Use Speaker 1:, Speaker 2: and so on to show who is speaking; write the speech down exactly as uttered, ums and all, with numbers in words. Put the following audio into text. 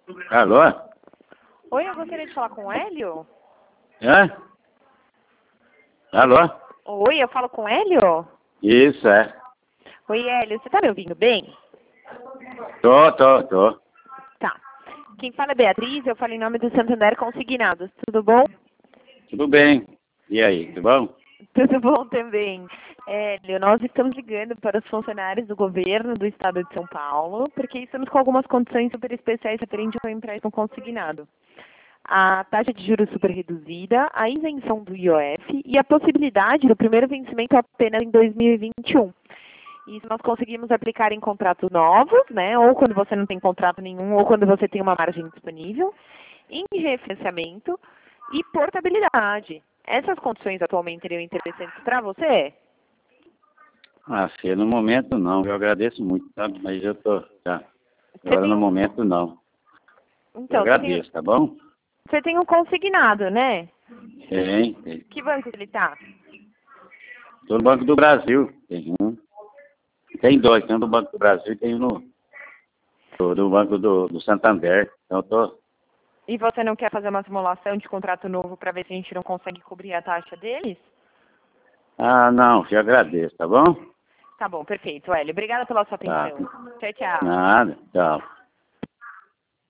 Speaker 1: Alô?
Speaker 2: Oi, eu gostaria de falar com o Hélio.
Speaker 1: Hã? Alô?
Speaker 2: Oi, eu falo com o Hélio?
Speaker 1: Isso, é.
Speaker 2: Oi, Hélio, você tá me ouvindo bem?
Speaker 1: Tô, tô, tô.
Speaker 2: Tá. Quem fala é Beatriz, eu falo em nome do Santander Consignados. Tudo bom?
Speaker 1: Tudo bem. E aí, tudo bom?
Speaker 2: Tudo bom também. Hélio, nós estamos ligando para os funcionários do governo do estado de São Paulo, porque estamos com algumas condições super especiais referente ao empréstimo consignado. A taxa de juros super reduzida, a isenção do I O F e a possibilidade do primeiro vencimento apenas em dois mil e vinte e um. Isso nós conseguimos aplicar em contratos novos, né? Ou quando você não tem contrato nenhum, ou quando você tem uma margem disponível, em refinanciamento e portabilidade. Essas condições atualmente seriam interessantes para você?
Speaker 1: Ah, filho, no momento não. Eu agradeço muito, sabe? Mas eu tô. Tá.
Speaker 2: Você
Speaker 1: Agora
Speaker 2: tem
Speaker 1: no
Speaker 2: um,
Speaker 1: momento não. Eu
Speaker 2: então, você tem,
Speaker 1: agradeço, tá bom?
Speaker 2: você tem um consignado, né?
Speaker 1: Tem, tem.
Speaker 2: Que banco ele tá?
Speaker 1: Tô no Banco do Brasil. Tem um. Tem dois, tem um do Banco do Brasil e tem um no, do, do Banco do, do Santander. Então eu tô.
Speaker 2: E você não quer fazer uma simulação de contrato novo para ver se a gente não consegue cobrir a taxa deles?
Speaker 1: Ah, não, eu agradeço, tá bom?
Speaker 2: Tá bom, perfeito, Hélio. Obrigada pela sua
Speaker 1: Tá.
Speaker 2: atenção. Tchau, tchau.
Speaker 1: Nada, tchau.